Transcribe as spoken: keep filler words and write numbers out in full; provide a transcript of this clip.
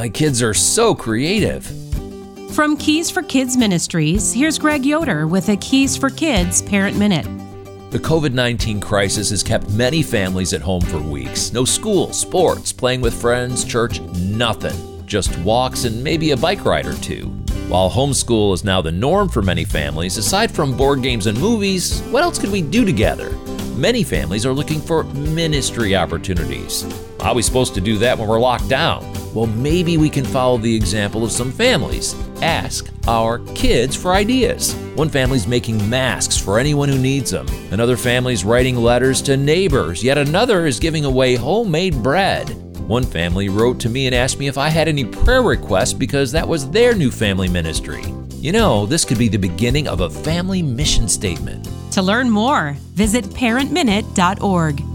My kids are so creative. From Keys for Kids Ministries, here's Greg Yoder with a Keys for Kids Parent Minute. The covid nineteen crisis has kept many families at home for weeks. No school, sports, playing with friends, church, nothing. Just walks and maybe a bike ride or two. While homeschool is now the norm for many families, aside from board games and movies, what else could we do together? Many families are looking for ministry opportunities. How are we supposed to do that when we're locked down? Well, maybe we can follow the example of some families. Ask our kids for ideas. One family's making masks for anyone who needs them. Another family's writing letters to neighbors. Yet another is giving away homemade bread. One family wrote to me and asked me if I had any prayer requests because that was their new family ministry. You know, this could be the beginning of a family mission statement. To learn more, visit parent minute dot org.